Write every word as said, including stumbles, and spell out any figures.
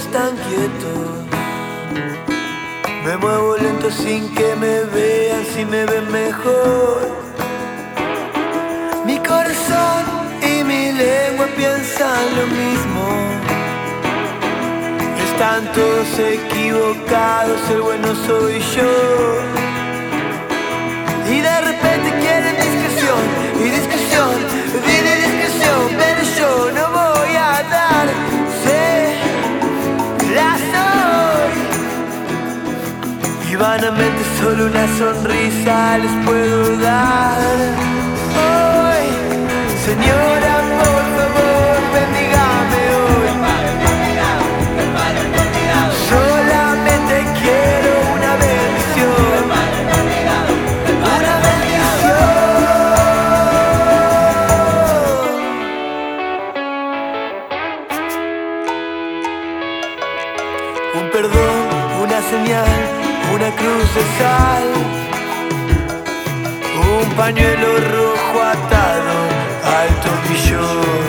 están quietos. Me muevo lento sin que me vean, si me ven mejor. Mi corazón y mi lengua piensan lo mismo. Están todos equivocados, el bueno soy yo. Y de repente quieren discreción, y discreción, y de discreción, pero yo no voy a dar, sé, la soy. Y vanamente solo una sonrisa les puedo dar. Hoy, señora, por favor, bendígame hoy. Solamente quiero una bendición. Una bendición. Un perdón, una señal, una cruz de sal, un pañuelo rojo atado al tobillo.